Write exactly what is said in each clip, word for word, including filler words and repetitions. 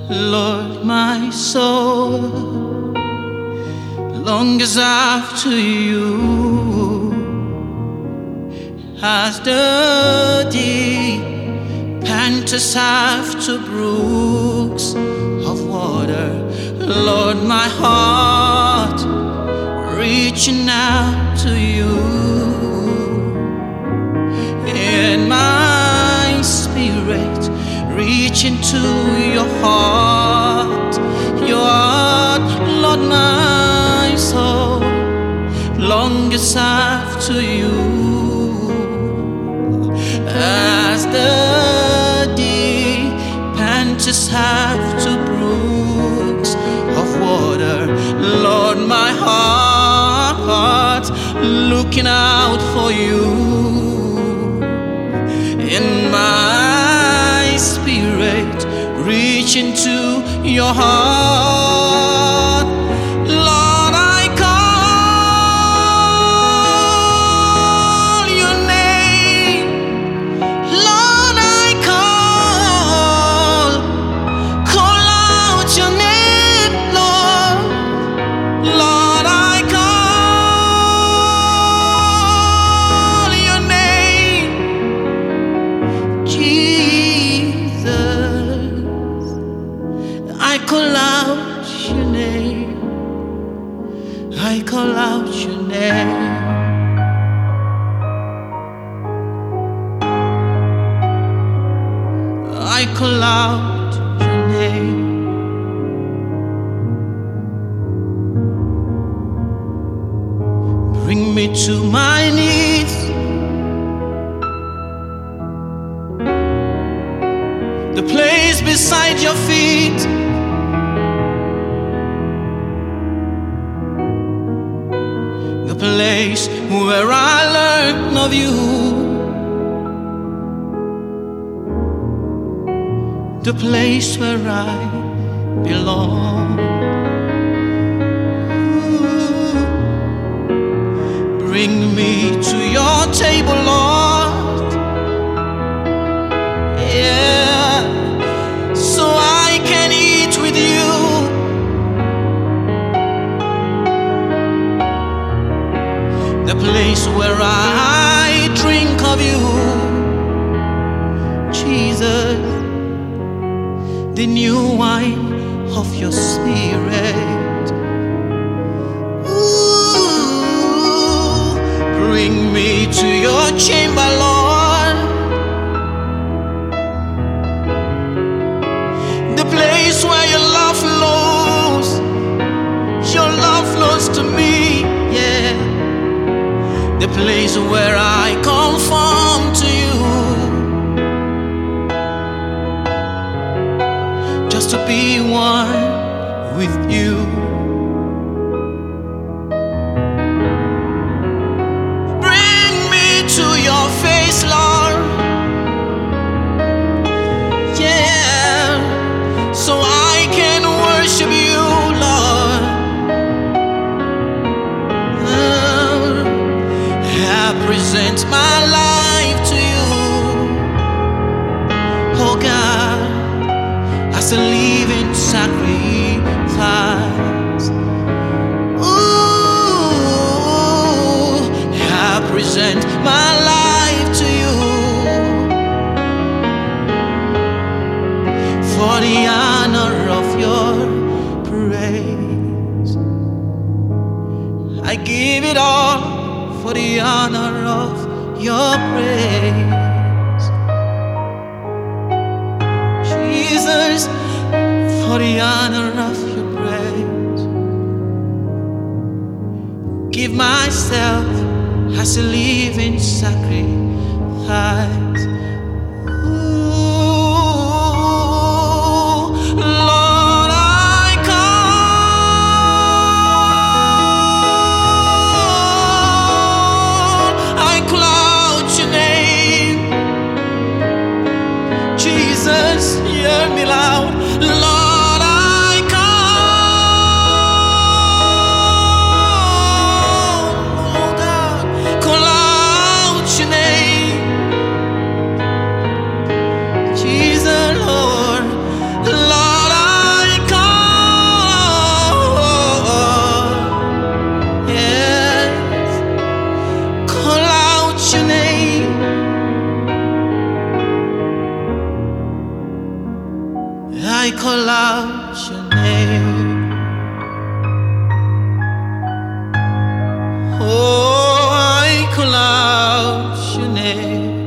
Lord, my soul longs after you as the deep panteth after brooks of water. Lord, my heart reaching out to you, and my spirit reaching to your heart, your heart. Lord, my soul longs after you as the deep panteth after brooks of water. Lord, my heart looking out for you, in my spirit reaching to your heart. Lord, I call your name. Lord, I call, call out your name, Lord. Lord, I call your name, Jesus. I call out your name. I call out your name. I call out your name. Bring me to my knees, the place beside your feet, the place where I learn of you, the place where I belong. Bring me to your table, Lord, yeah, so I can eat with you, the place where I drink of you, Jesus, the new wine of your spirit. Ooh, bring me to your chamber, Lord, the place where your love flows, your love flows to me, yeah, the place where I conform to you, just to be one with you. Bring me to your face, Lord, yeah, so I can worship you, Lord. Uh, I present my life to you, oh God, as a living sacrifice. Ooh, I present my life to you for the honor of your praise. I give it all for the honor of your praise, Jesus, for the honor of your praise. Give myself as a living sacrifice. Ooh, Lord, I call, I call out your name, Jesus, hear me loud. Lord, I call, oh God, call out your name, I call out your name. Oh, I call out your name,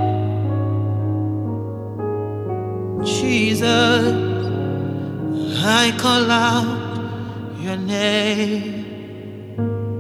Jesus. I call out your name.